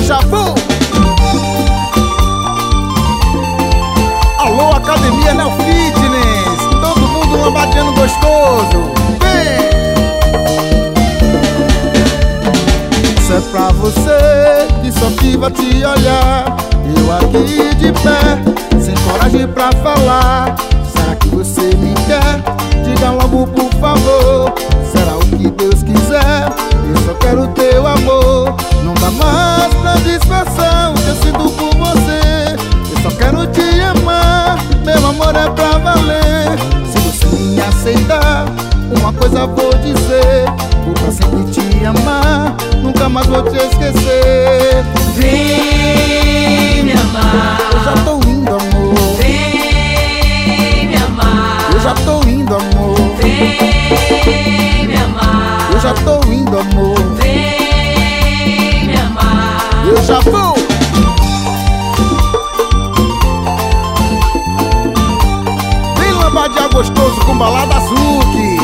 já vou. Alô, Academia Neo Fitness, todo mundo lambadeando gostoso. Vem! Isso é pra você que só viva te olhar. Eu aqui de pé, sem coragem pra falar. Será que você me quer? Diga logo por favor. Será o que Deus quiser? Eu só quero teu amor. Não dá mais pra disfarçar o que eu sinto por você. Eu só quero te amar, meu amor é pra valer. Se você me aceitar, uma coisa vou dizer: vou pra sempre te amar, nunca mais vou te esquecer. Vem me amar, eu já tô indo, amor. vem me amar, Eu já tô indo, amor. vem me amar, Eu já tô indo, amor. vem me amar. Eu já vou. Vem lambadear gostoso com balada Azuki.